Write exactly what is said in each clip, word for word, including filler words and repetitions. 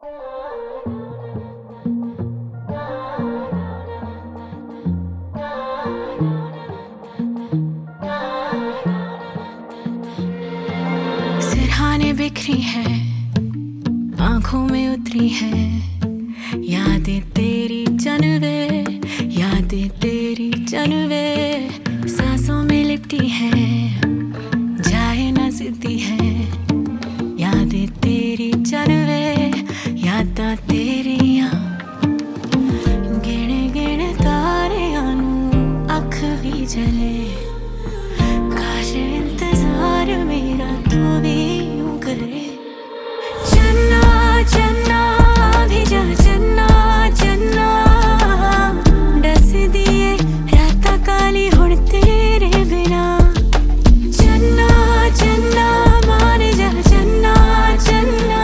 सिरहाने बिखरी है, आंखों में उतरी है यादें तेरी जनवे, यादें तेरी जनवे सांसों में लिपटी है, जाए न जिद्दी है यादें तेरी जनवे, यादां तेरियां गिण गिण तारियां नूं अख भी जले, काश इंतजार मेरा तू भी यूं करे। चन्ना चन्ना भी जा चन्ना चन्ना दस दिए रातां काली हुण तेरे बिना, चन्ना चन्ना मान जा चन्ना चन्ना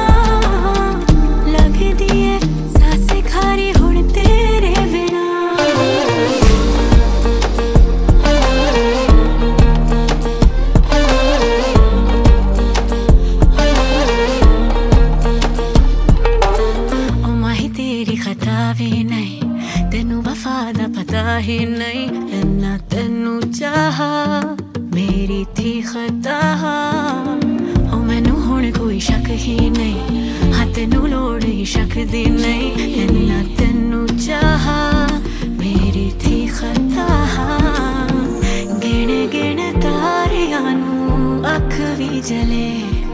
लगदी है सांसें खारी हुण तेरे बिना। खता भी नहीं तेनू वफा दा पता ही नहीं, इन्ना तेनू चाहा मेरी थी खता, ओ मैनू हुण कोई शक ही नहीं, हाँ तेनू लोड़ ही शक दी नहीं, इन्ना तेनू चाहा मेरी थी खता, गिण गिण तारियां नूं अख भी जले।